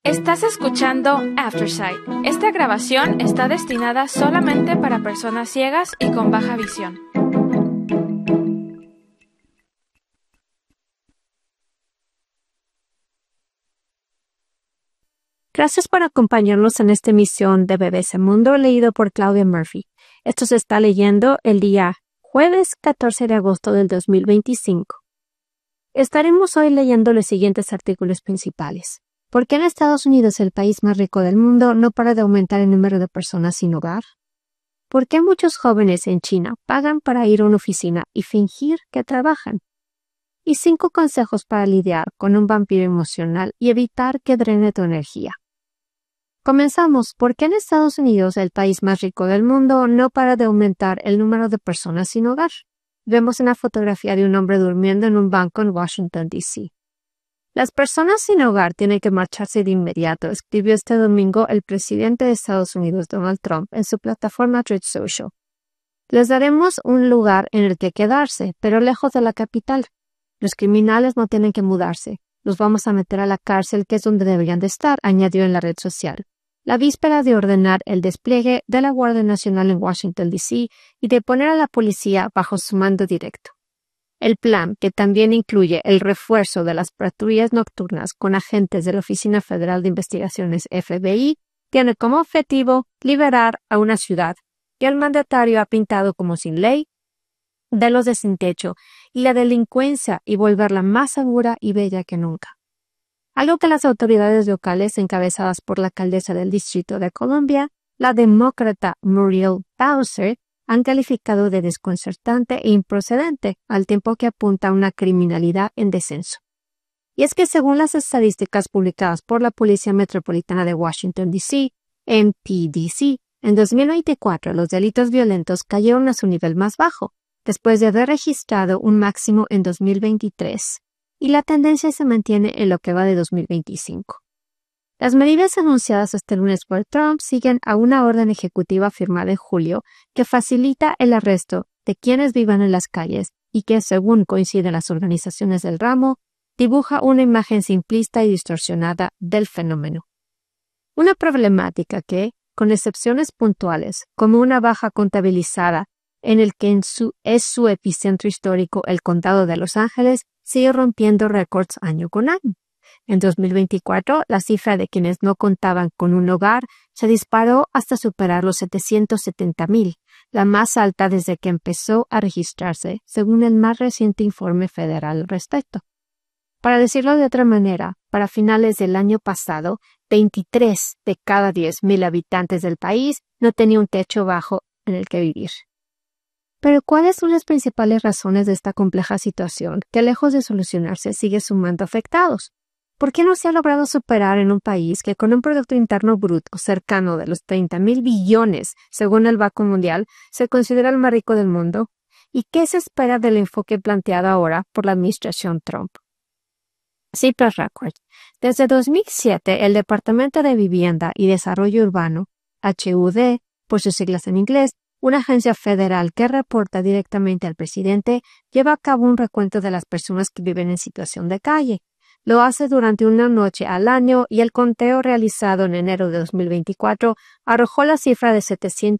Estás escuchando Aftersight. Esta grabación está destinada solamente para personas ciegas y con baja visión. Gracias por acompañarnos en esta emisión de BBC Mundo leído por Claudia Murphy. Esto se está leyendo el día jueves 14 de agosto del 2025. Estaremos hoy leyendo los siguientes artículos principales. ¿Por qué en Estados Unidos, el país más rico del mundo, no para de aumentar el número de personas sin hogar? ¿Por qué muchos jóvenes en China pagan para ir a una oficina y fingir que trabajan? Y 5 consejos para lidiar con un vampiro emocional y evitar que drene tu energía. Comenzamos. ¿Por qué en Estados Unidos, el país más rico del mundo, no para de aumentar el número de personas sin hogar? Vemos una fotografía de un hombre durmiendo en un banco en Washington, D.C. Las personas sin hogar tienen que marcharse de inmediato, escribió este domingo el presidente de Estados Unidos, Donald Trump, en su plataforma Truth Social. Les daremos un lugar en el que quedarse, pero lejos de la capital. Los criminales no tienen que mudarse. Los vamos a meter a la cárcel, que es donde deberían de estar, añadió en la red social. La víspera de ordenar el despliegue de la Guardia Nacional en Washington, D.C. y de poner a la policía bajo su mando directo. El plan, que también incluye el refuerzo de las patrullas nocturnas con agentes de la Oficina Federal de Investigaciones FBI, tiene como objetivo liberar a una ciudad que el mandatario ha pintado como sin ley, de los de sin techo y la delincuencia, y volverla más segura y bella que nunca. Algo que las autoridades locales, encabezadas por la alcaldesa del Distrito de Columbia, la demócrata Muriel Bowser, han calificado de desconcertante e improcedente, al tiempo que apunta a una criminalidad en descenso. Y es que según las estadísticas publicadas por la Policía Metropolitana de Washington, D.C., MPDC, en 2024 los delitos violentos cayeron a su nivel más bajo, después de haber registrado un máximo en 2023, y la tendencia se mantiene en lo que va de 2025. Las medidas anunciadas este lunes por Trump siguen a una orden ejecutiva firmada en julio que facilita el arresto de quienes vivan en las calles y que, según coinciden las organizaciones del ramo, dibuja una imagen simplista y distorsionada del fenómeno. Una problemática que, con excepciones puntuales, como una baja contabilizada en el que es su epicentro histórico, el condado de Los Ángeles, sigue rompiendo récords año con año. En 2024, la cifra de quienes no contaban con un hogar se disparó hasta superar los 770,000, la más alta desde que empezó a registrarse, según el más reciente informe federal al respecto. Para decirlo de otra manera, para finales del año pasado, 23 de cada 10,000 habitantes del país no tenían un techo bajo en el que vivir. Pero ¿cuáles son las principales razones de esta compleja situación que, lejos de solucionarse, sigue sumando afectados? ¿Por qué no se ha logrado superar en un país que, con un Producto Interno Bruto cercano de los 30,000 billones, según el Banco Mundial, se considera el más rico del mundo? ¿Y qué se espera del enfoque planteado ahora por la administración Trump? Cifras récord. Desde 2007, el Departamento de Vivienda y Desarrollo Urbano, HUD, por sus siglas en inglés, una agencia federal que reporta directamente al presidente, lleva a cabo un recuento de las personas que viven en situación de calle. Lo hace durante una noche al año y el conteo realizado en enero de 2024 arrojó la cifra de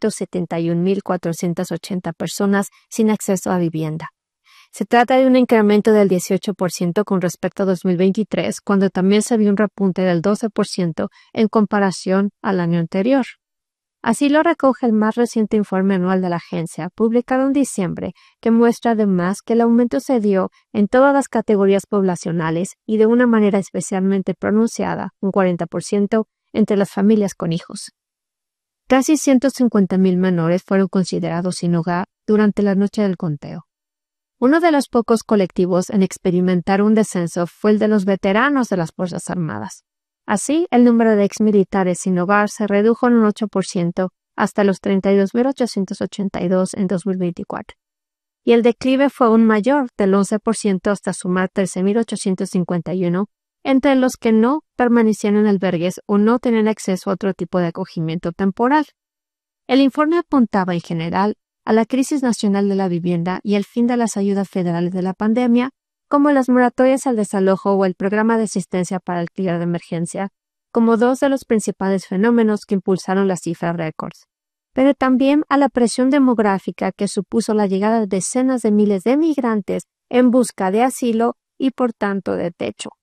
771,480 personas sin acceso a vivienda. Se trata de un incremento del 18% con respecto a 2023, cuando también se vio un repunte del 12% en comparación al año anterior. Así lo recoge el más reciente informe anual de la agencia, publicado en diciembre, que muestra además que el aumento se dio en todas las categorías poblacionales y de una manera especialmente pronunciada, un 40%, entre las familias con hijos. Casi 150,000 menores fueron considerados sin hogar durante la noche del conteo. Uno de los pocos colectivos en experimentar un descenso fue el de los veteranos de las Fuerzas Armadas. Así, el número de exmilitares sin hogar se redujo en un 8% hasta los 32,882 en 2024. Y el declive fue aún mayor, del 11% hasta sumar 13,851, entre los que no permanecían en albergues o no tenían acceso a otro tipo de acogimiento temporal. El informe apuntaba en general a la crisis nacional de la vivienda y el fin de las ayudas federales de la pandemia, como las moratorias al desalojo o el programa de asistencia para alquiler de emergencia, como dos de los principales fenómenos que impulsaron las cifras récords, pero también a la presión demográfica que supuso la llegada de decenas de miles de migrantes en busca de asilo y por tanto de techo.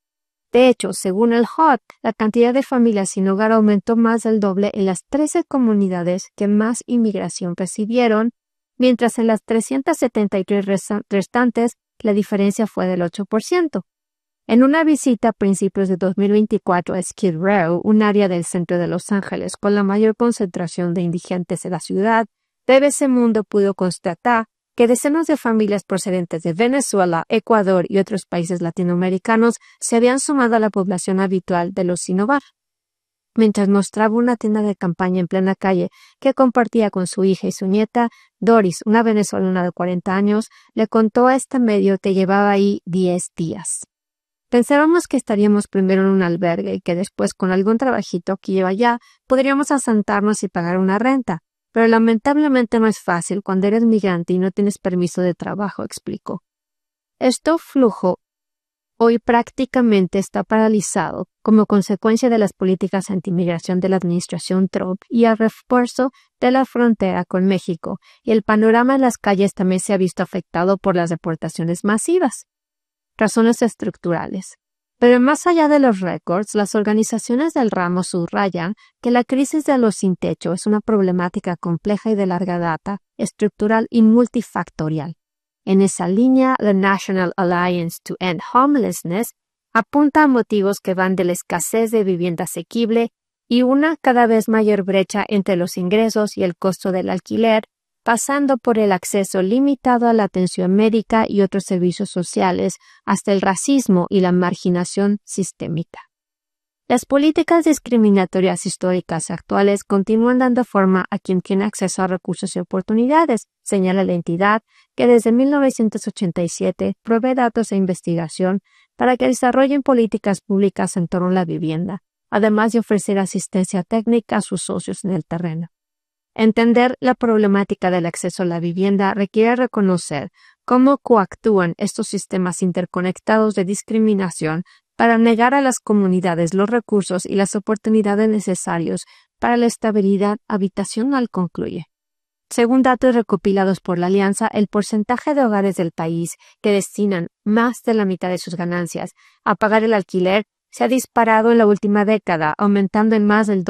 De hecho, según el HUD, la cantidad de familias sin hogar aumentó más del doble en las 13 comunidades que más inmigración recibieron, mientras en las 373 restantes la diferencia fue del 8%. En una visita a principios de 2024 a Skid Row, un área del centro de Los Ángeles con la mayor concentración de indigentes en la ciudad, BBC Mundo pudo constatar que decenas de familias procedentes de Venezuela, Ecuador y otros países latinoamericanos se habían sumado a la población habitual de los sin hogar. Mientras mostraba una tienda de campaña en plena calle que compartía con su hija y su nieta, Doris, una venezolana de 40 años, le contó a este medio que llevaba ahí 10 días. Pensábamos que estaríamos primero en un albergue y que después, con algún trabajito que lleva allá, podríamos asentarnos y pagar una renta. Pero lamentablemente no es fácil cuando eres migrante y no tienes permiso de trabajo, explicó. Este flujo hoy prácticamente está paralizado como consecuencia de las políticas anti-inmigración de la administración Trump y el refuerzo de la frontera con México, y el panorama en las calles también se ha visto afectado por las deportaciones masivas. Razones estructurales. Pero más allá de los récords, las organizaciones del ramo subrayan que la crisis de los sin techo es una problemática compleja y de larga data, estructural y multifactorial. En esa línea, la National Alliance to End Homelessness apunta a motivos que van de la escasez de vivienda asequible y una cada vez mayor brecha entre los ingresos y el costo del alquiler, pasando por el acceso limitado a la atención médica y otros servicios sociales, hasta el racismo y la marginación sistémica. Las políticas discriminatorias históricas actuales continúan dando forma a quien tiene acceso a recursos y oportunidades, señala la entidad, que desde 1987 provee datos e investigación para que desarrollen políticas públicas en torno a la vivienda, además de ofrecer asistencia técnica a sus socios en el terreno. Entender la problemática del acceso a la vivienda requiere reconocer cómo coactúan estos sistemas interconectados de discriminación para negar a las comunidades los recursos y las oportunidades necesarios para la estabilidad habitacional, concluye. Según datos recopilados por la Alianza, el porcentaje de hogares del país que destinan más de la mitad de sus ganancias a pagar el alquiler se ha disparado en la última década, aumentando en más del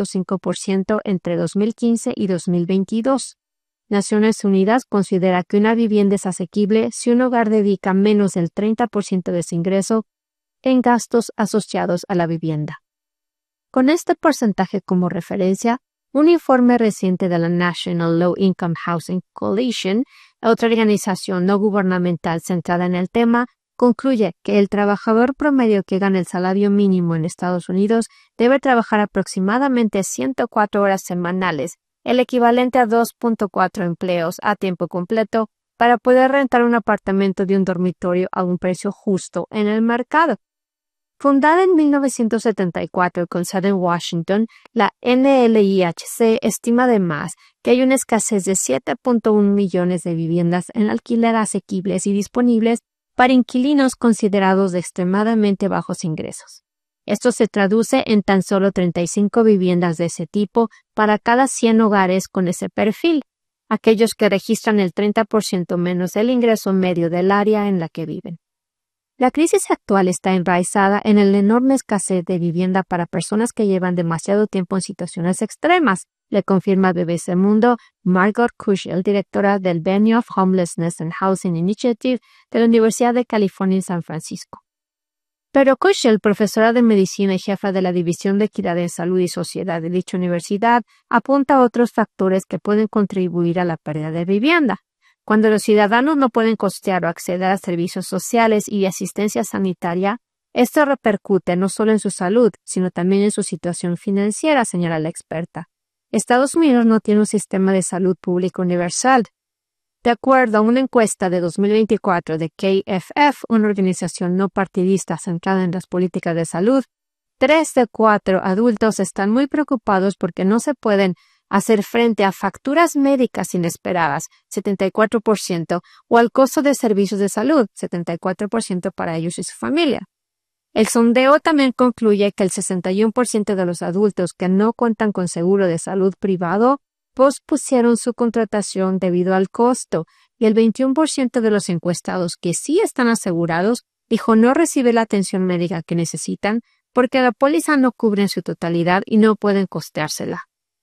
12.5% entre 2015 y 2022. Naciones Unidas considera que una vivienda es asequible si un hogar dedica menos del 30% de su ingreso en gastos asociados a la vivienda. Con este porcentaje como referencia, un informe reciente de la National Low Income Housing Coalition, otra organización no gubernamental centrada en el tema, concluye que el trabajador promedio que gana el salario mínimo en Estados Unidos debe trabajar aproximadamente 104 horas semanales, el equivalente a 2.4 empleos a tiempo completo, para poder rentar un apartamento de un dormitorio a un precio justo en el mercado. Fundada en 1974 con sede en Washington, la NLIHC estima además que hay una escasez de 7.1 millones de viviendas en alquiler asequibles y disponibles para inquilinos considerados de extremadamente bajos ingresos. Esto se traduce en tan solo 35 viviendas de ese tipo para cada 100 hogares con ese perfil, aquellos que registran el 30% menos del ingreso medio del área en la que viven. La crisis actual está enraizada en la enorme escasez de vivienda para personas que llevan demasiado tiempo en situaciones extremas, le confirma BBC Mundo Margot Kushel, directora del Benioff Homelessness and Housing Initiative de la Universidad de California en San Francisco. Pero Kushel, profesora de medicina y jefa de la División de Equidad en Salud y Sociedad de dicha universidad, apunta a otros factores que pueden contribuir a la pérdida de vivienda. Cuando los ciudadanos no pueden costear o acceder a servicios sociales y asistencia sanitaria, esto repercute no solo en su salud, sino también en su situación financiera, señala la experta. Estados Unidos no tiene un sistema de salud público universal. De acuerdo a una encuesta de 2024 de KFF, una organización no partidista centrada en las políticas de salud, 3 de 4 adultos están muy preocupados porque no se pueden hacer frente a facturas médicas inesperadas, 74%, o al costo de servicios de salud, 74% para ellos y su familia. El sondeo también concluye que el 61% de los adultos que no cuentan con seguro de salud privado pospusieron su contratación debido al costo, y el 21% de los encuestados que sí están asegurados dijo no recibir la atención médica que necesitan porque la póliza no cubre en su totalidad y no pueden costeársela.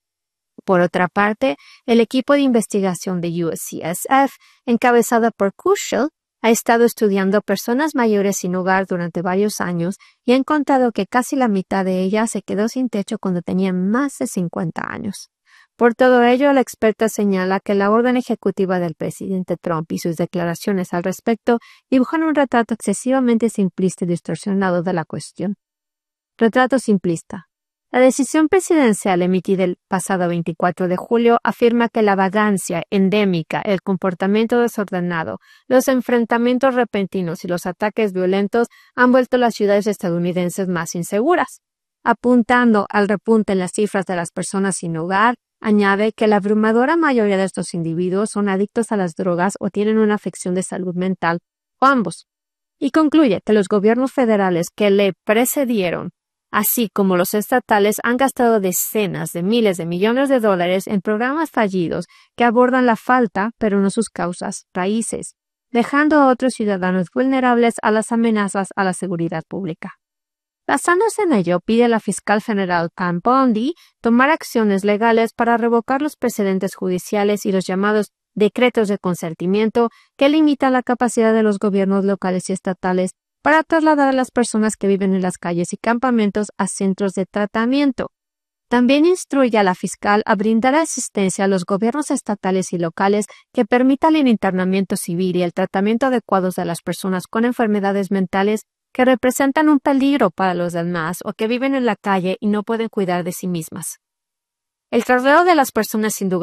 Por otra parte, el equipo de investigación de USCSF, encabezado por Kushel, ha estado estudiando personas mayores sin hogar durante varios años y ha encontrado que casi la mitad de ellas se quedó sin techo cuando tenían más de 50 años. Por todo ello, la experta señala que la orden ejecutiva del presidente Trump y sus declaraciones al respecto dibujan un retrato excesivamente simplista y distorsionado de la cuestión. Retrato simplista. La decisión presidencial emitida el pasado 24 de julio afirma que la vagancia endémica, el comportamiento desordenado, los enfrentamientos repentinos y los ataques violentos han vuelto las ciudades estadounidenses más inseguras. Apuntando al repunte en las cifras de las personas sin hogar, añade que la abrumadora mayoría de estos individuos son adictos a las drogas o tienen una afección de salud mental, o ambos. Y concluye que los gobiernos federales que le precedieron, así como los estatales, han gastado decenas de miles de millones de dólares en programas fallidos que abordan la falta, pero no sus causas, raíces, dejando a otros ciudadanos vulnerables a las amenazas a la seguridad pública. Basándose en ello, pide la fiscal federal Pam Bondi tomar acciones legales para revocar los precedentes judiciales y los llamados decretos de consentimiento que limitan la capacidad de los gobiernos locales y estatales para trasladar a las personas que viven en las calles y campamentos a centros de tratamiento. También instruye a la fiscal a brindar asistencia a los gobiernos estatales y locales que permitan el internamiento civil y el tratamiento adecuados de las personas con enfermedades mentales que representan un peligro para los demás o que viven en la calle y no pueden cuidar de sí mismas. El traslado de las personas sin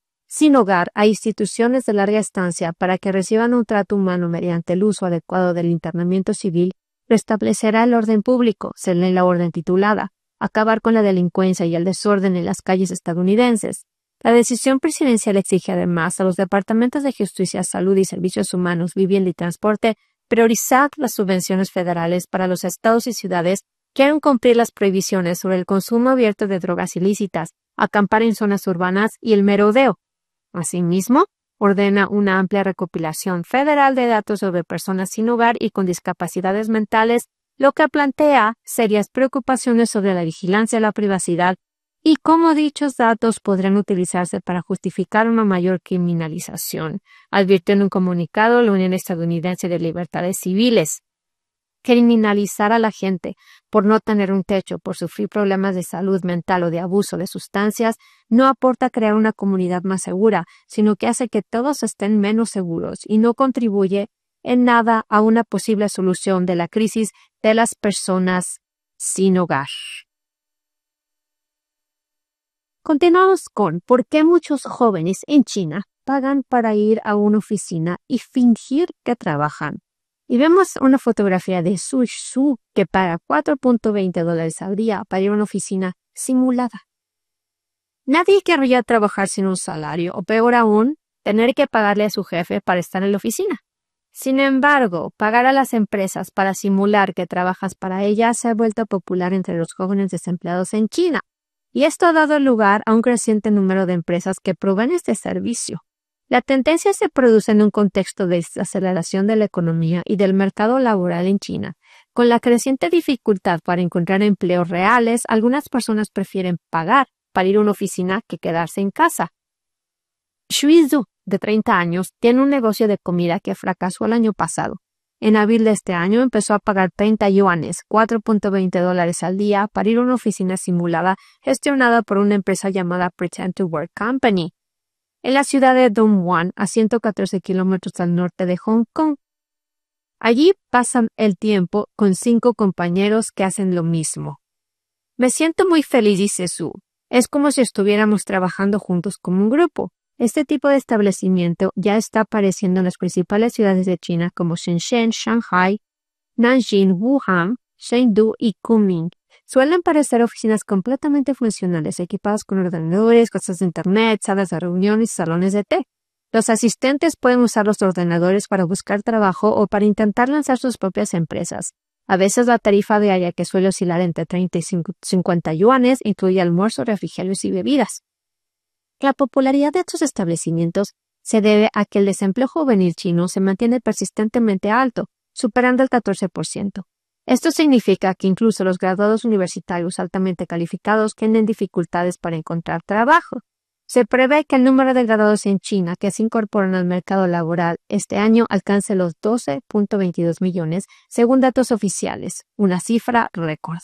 hogar a instituciones de larga estancia para que reciban un trato humano mediante el uso adecuado del internamiento civil restablecerá el orden público, según la orden titulada, acabar con la delincuencia y el desorden en las calles estadounidenses. La decisión presidencial exige además a los departamentos de justicia, salud y servicios humanos, vivienda y transporte priorizar las subvenciones federales para los estados y ciudades que hagan cumplir las prohibiciones sobre el consumo abierto de drogas ilícitas, acampar en zonas urbanas y el merodeo. Asimismo, ordena una amplia recopilación federal de datos sobre personas sin hogar y con discapacidades mentales, lo que plantea serias preocupaciones sobre la vigilancia de la privacidad y cómo dichos datos podrían utilizarse para justificar una mayor criminalización, advirtió en un comunicado la Unión Estadounidense de Libertades Civiles. Criminalizar a la gente por no tener un techo, por sufrir problemas de salud mental o de abuso de sustancias, no aporta a crear una comunidad más segura, sino que hace que todos estén menos seguros y no contribuye en nada a una posible solución de la crisis de las personas sin hogar. Continuamos con ¿por qué muchos jóvenes en China pagan para ir a una oficina y fingir que trabajan? Y vemos una fotografía de Su Shu que paga $4.20 al día para ir a una oficina simulada. Nadie querría trabajar sin un salario o peor aún, tener que pagarle a su jefe para estar en la oficina. Sin embargo, pagar a las empresas para simular que trabajas para ellas se ha vuelto popular entre los jóvenes desempleados en China. Y esto ha dado lugar a un creciente número de empresas que proveen este servicio. La tendencia se produce en un contexto de desaceleración de la economía y del mercado laboral en China. Con la creciente dificultad para encontrar empleos reales, algunas personas prefieren pagar para ir a una oficina que quedarse en casa. Shui Zhu, de 30 años, tiene un negocio de comida que fracasó el año pasado. En abril de este año empezó a pagar 30 yuanes, $4.20 al día, para ir a una oficina simulada gestionada por una empresa llamada Pretend to Work Company, en la ciudad de Dongguan, a 114 kilómetros al norte de Hong Kong. Allí pasan el tiempo con 5 compañeros que hacen lo mismo. Me siento muy feliz, dice Su. Es como si estuviéramos trabajando juntos como un grupo. Este tipo de establecimiento ya está apareciendo en las principales ciudades de China como Shenzhen, Shanghai, Nanjing, Wuhan, Chengdu y Kunming. Suelen parecer oficinas completamente funcionales, equipadas con ordenadores, cosas de internet, salas de reuniones y salones de té. Los asistentes pueden usar los ordenadores para buscar trabajo o para intentar lanzar sus propias empresas. A veces la tarifa diaria, que suele oscilar entre 30 y 50 yuanes, incluye almuerzo, refrigerios y bebidas. La popularidad de estos establecimientos se debe a que el desempleo juvenil chino se mantiene persistentemente alto, superando el 14%. Esto significa que incluso los graduados universitarios altamente calificados tienen dificultades para encontrar trabajo. Se prevé que el número de graduados en China que se incorporan al mercado laboral este año alcance los 12.22 millones, según datos oficiales, una cifra récord.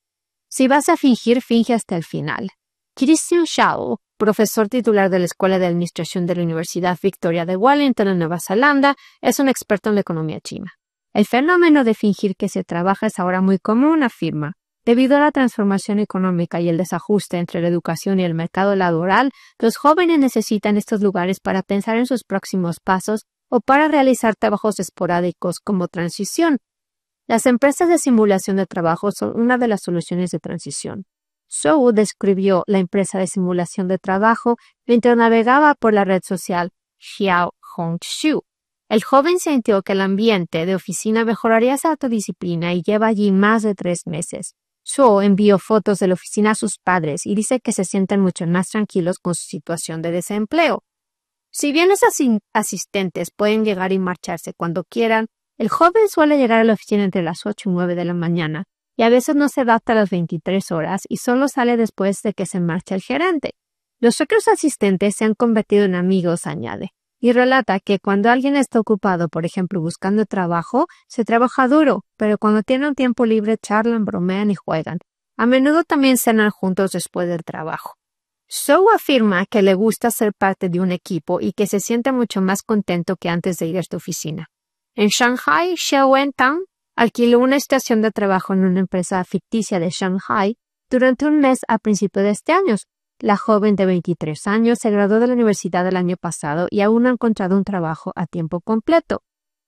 Si vas a fingir, finge hasta el final. Christian Shao, profesor titular de la Escuela de Administración de la Universidad Victoria de Wellington en Nueva Zelanda, es un experto en la economía china. El fenómeno de fingir que se trabaja es ahora muy común, afirma. Debido a la transformación económica y el desajuste entre la educación y el mercado laboral, los jóvenes necesitan estos lugares para pensar en sus próximos pasos o para realizar trabajos esporádicos como transición. Las empresas de simulación de trabajo son una de las soluciones de transición. Zhou describió la empresa de simulación de trabajo mientras navegaba por la red social Xiaohongshu. El joven sintió que el ambiente de oficina mejoraría su autodisciplina y lleva allí más de 3 meses. Zhou envió fotos de la oficina a sus padres y dice que se sienten mucho más tranquilos con su situación de desempleo. Si bien los asistentes pueden llegar y marcharse cuando quieran, el joven suele llegar a la oficina entre las 8 y 9 de la mañana y a veces no se va hasta las 23 horas y solo sale después de que se marcha el gerente. Los otros asistentes se han convertido en amigos, añade, y relata que cuando alguien está ocupado, por ejemplo, buscando trabajo, se trabaja duro, pero cuando tienen un tiempo libre charlan, bromean y juegan. A menudo también cenan juntos después del trabajo. Zhou afirma que le gusta ser parte de un equipo y que se siente mucho más contento que antes de ir a esta oficina. En Shanghai, Xiao Wentang alquiló una estación de trabajo en una empresa ficticia de Shanghai durante un mes a principios de este año. La joven de 23 años se graduó de la universidad el año pasado y aún no ha encontrado un trabajo a tiempo completo.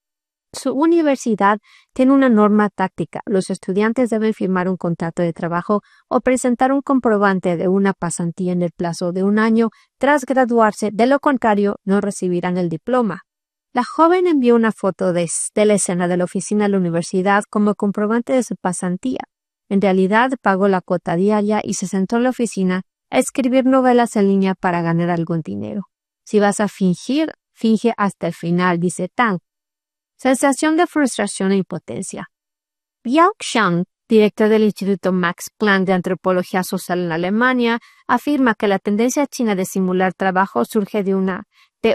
Su universidad tiene una norma táctica. Los estudiantes deben firmar un contrato de trabajo o presentar un comprobante de una pasantía en el plazo de 1 año tras graduarse. De lo contrario, no recibirán el diploma. La joven envió una foto de la escena de la oficina de la universidad como comprobante de su pasantía. En realidad, pagó la cuota diaria y se sentó en la oficina a escribir novelas en línea para ganar algún dinero. Si vas a fingir, finge hasta el final, dice Tang. Sensación de frustración e impotencia. Yao Xiang, director del Instituto Max Planck de Antropología Social en Alemania, afirma que la tendencia china de simular trabajo surge de una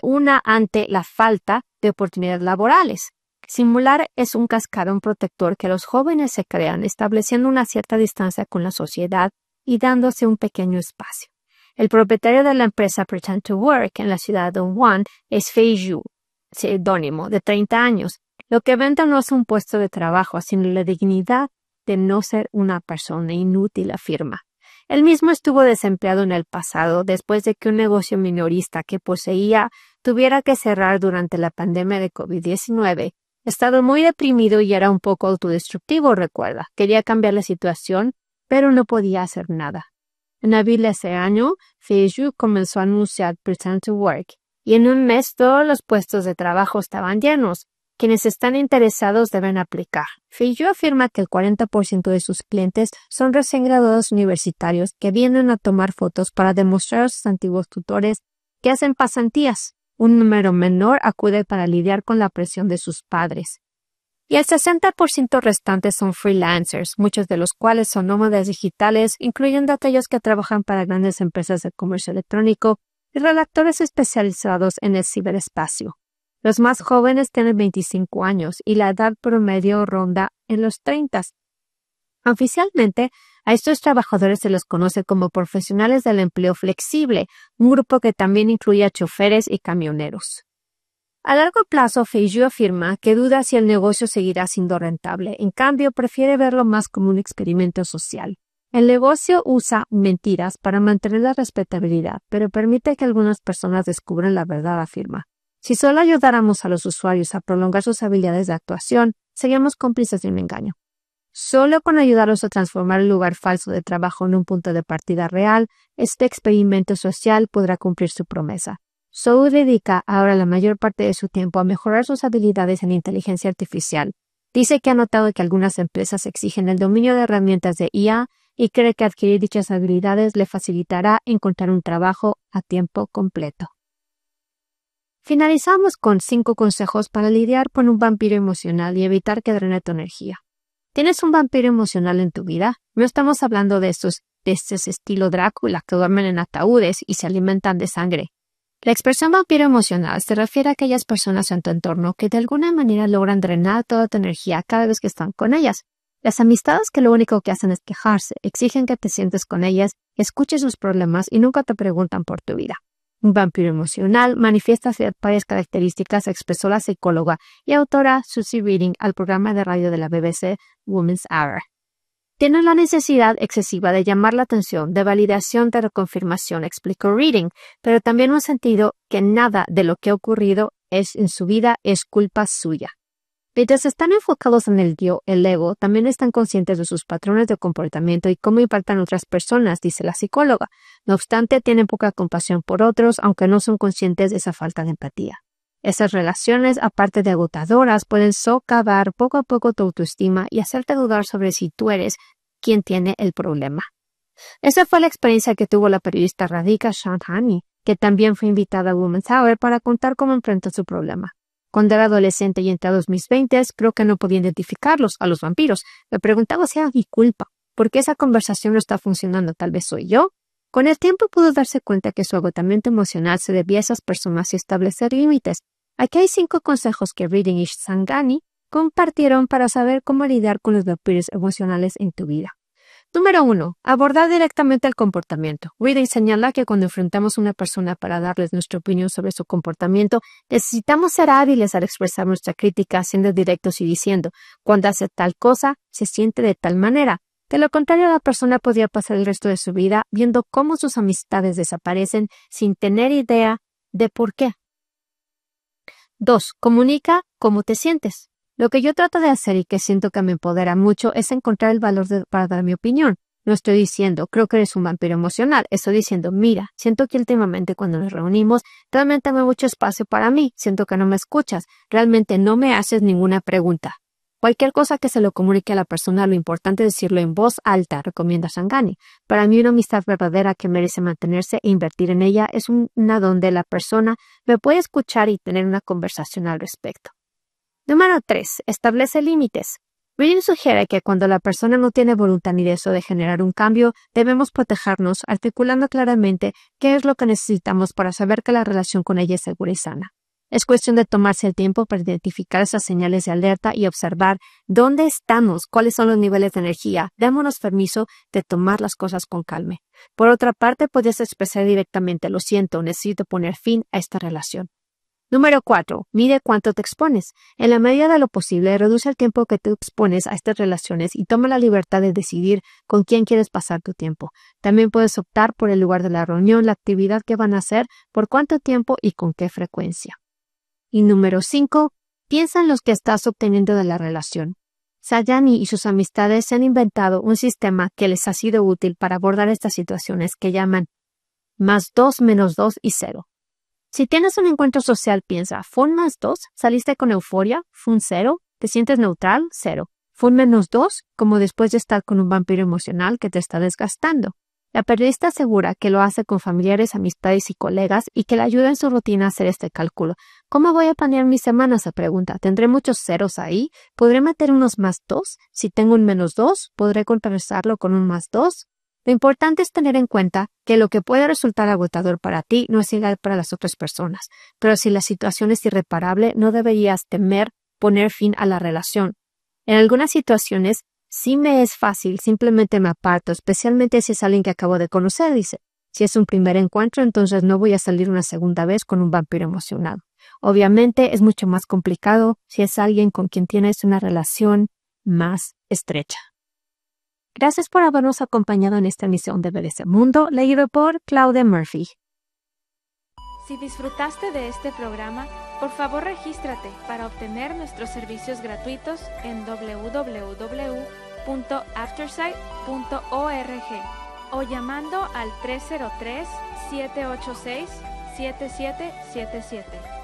ante la falta de oportunidades laborales. Simular es un cascarón protector que los jóvenes se crean, estableciendo una cierta distancia con la sociedad y dándose un pequeño espacio. El propietario de la empresa Pretend to Work en la ciudad de Wuhan es Fei Zhu, seudónimo, de 30 años. Lo que vende no es un puesto de trabajo, sino la dignidad de no ser una persona inútil, afirma. Él mismo estuvo desempleado en el pasado después de que un negocio minorista que poseía tuviera que cerrar durante la pandemia de COVID-19. Estaba muy deprimido y era un poco autodestructivo, recuerda. Quería cambiar la situación, pero no podía hacer nada. En abril de ese año, Fei Zhu comenzó a anunciar Pretend to Work, y en un mes todos los puestos de trabajo estaban llenos. Quienes están interesados deben aplicar. Fei Zhu afirma que el 40% de sus clientes son recién graduados universitarios que vienen a tomar fotos para demostrar a sus antiguos tutores que hacen pasantías. Un número menor acude para lidiar con la presión de sus padres. Y el 60% restante son freelancers, muchos de los cuales son nómadas digitales, incluyendo aquellos que trabajan para grandes empresas de comercio electrónico y redactores especializados en el ciberespacio. Los más jóvenes tienen 25 años y la edad promedio ronda en los 30. Oficialmente, a estos trabajadores se los conoce como profesionales del empleo flexible, un grupo que también incluye a choferes y camioneros. A largo plazo, Fei Zhu afirma que duda si el negocio seguirá siendo rentable. En cambio, prefiere verlo más como un experimento social. El negocio usa mentiras para mantener la respetabilidad, pero permite que algunas personas descubran la verdad, afirma. Si solo ayudáramos a los usuarios a prolongar sus habilidades de actuación, seríamos cómplices de un engaño. Solo con ayudarlos a transformar el lugar falso de trabajo en un punto de partida real, este experimento social podrá cumplir su promesa. Zhou dedica ahora la mayor parte de su tiempo a mejorar sus habilidades en inteligencia artificial. Dice que ha notado que algunas empresas exigen el dominio de herramientas de IA y cree que adquirir dichas habilidades le facilitará encontrar un trabajo a tiempo completo. Finalizamos con 5 consejos para lidiar con un vampiro emocional y evitar que drene tu energía. ¿Tienes un vampiro emocional en tu vida? No estamos hablando de estos estilo Drácula que duermen en ataúdes y se alimentan de sangre. La expresión vampiro emocional se refiere a aquellas personas en tu entorno que de alguna manera logran drenar toda tu energía cada vez que están con ellas. Las amistades que lo único que hacen es quejarse, exigen que te sientes con ellas, escuches sus problemas y nunca te preguntan por tu vida. Un vampiro emocional manifiesta varias características, expresó la psicóloga y autora Susie Reading al programa de radio de la BBC Women's Hour. Tienen la necesidad excesiva de llamar la atención, de validación, de reconfirmación, explicó Reading, pero también un sentido que nada de lo que ha ocurrido en su vida es culpa suya. Mientras están enfocados en el yo, el ego, también están conscientes de sus patrones de comportamiento y cómo impactan a otras personas, dice la psicóloga. No obstante, tienen poca compasión por otros, aunque no son conscientes de esa falta de empatía. Esas relaciones, aparte de agotadoras, pueden socavar poco a poco tu autoestima y hacerte dudar sobre si tú eres quien tiene el problema. Esa fue la experiencia que tuvo la periodista Radhika Shandhani, que también fue invitada a Women's Hour para contar cómo enfrentó su problema. Cuando era adolescente y entrados mis 20s, creo que no podía identificarlos, a los vampiros. Me preguntaba si era mi culpa. ¿Por qué esa conversación no está funcionando? ¿Tal vez soy yo? Con el tiempo pudo darse cuenta que su agotamiento emocional se debía a esas personas y establecer límites. Aquí hay 5 consejos que Reading y Sangani compartieron para saber cómo lidiar con los vampiros emocionales en tu vida. Número 1. Abordar directamente el comportamiento. Reading señala que cuando enfrentamos a una persona para darles nuestra opinión sobre su comportamiento, necesitamos ser hábiles al expresar nuestra crítica, siendo directos y diciendo, cuando hace tal cosa, se siente de tal manera. De lo contrario, la persona podría pasar el resto de su vida viendo cómo sus amistades desaparecen sin tener idea de por qué. 2. Comunica cómo te sientes. Lo que yo trato de hacer y que siento que me empodera mucho es encontrar el valor para dar mi opinión. No estoy diciendo, creo que eres un vampiro emocional. Estoy diciendo, mira, siento que últimamente cuando nos reunimos, realmente no hay mucho espacio para mí. Siento que no me escuchas. Realmente no me haces ninguna pregunta. Cualquier cosa que se lo comunique a la persona, lo importante es decirlo en voz alta, recomienda Sangani. Para mí una amistad verdadera que merece mantenerse e invertir en ella es una donde la persona me puede escuchar y tener una conversación al respecto. Número 3. Establece límites. Reading sugiere que cuando la persona no tiene voluntad ni deseo de generar un cambio, debemos protegernos, articulando claramente qué es lo que necesitamos para saber que la relación con ella es segura y sana. Es cuestión de tomarse el tiempo para identificar esas señales de alerta y observar dónde estamos, cuáles son los niveles de energía. Démonos permiso de tomar las cosas con calma. Por otra parte, puedes expresar directamente, lo siento, necesito poner fin a esta relación. Número 4. Mide cuánto te expones. En la medida de lo posible, reduce el tiempo que te expones a estas relaciones y toma la libertad de decidir con quién quieres pasar tu tiempo. También puedes optar por el lugar de la reunión, la actividad que van a hacer, por cuánto tiempo y con qué frecuencia. Y número 5. Piensa en los que estás obteniendo de la relación. Sangani y sus amistades se han inventado un sistema que les ha sido útil para abordar estas situaciones que llaman +2, -2 y 0. Si tienes un encuentro social, piensa, ¿fue un +2? ¿Saliste con euforia? ¿Fue un 0? ¿Te sientes neutral? 0. ¿Fue un -2? Como después de estar con un vampiro emocional que te está desgastando. La periodista asegura que lo hace con familiares, amistades y colegas y que le ayuda en su rutina a hacer este cálculo. ¿Cómo voy a planear mis semanas? Se pregunta. ¿Tendré muchos ceros ahí? ¿Podré meter unos +2? Si tengo un -2, ¿podré contrarrestarlo con un +2? Lo importante es tener en cuenta que lo que puede resultar agotador para ti no es igual para las otras personas, pero si la situación es irreparable, no deberías temer poner fin a la relación. En algunas situaciones, sí me es fácil, simplemente me aparto, especialmente si es alguien que acabo de conocer, dice. Si es un primer encuentro, entonces no voy a salir una segunda vez con un vampiro emocional. Obviamente es mucho más complicado si es alguien con quien tienes una relación más estrecha. Gracias por habernos acompañado en esta emisión de BBC Mundo, leído por Claudia Murphy. Si disfrutaste de este programa, por favor regístrate para obtener nuestros servicios gratuitos en www.aftersight.org o llamando al 303-786-7777.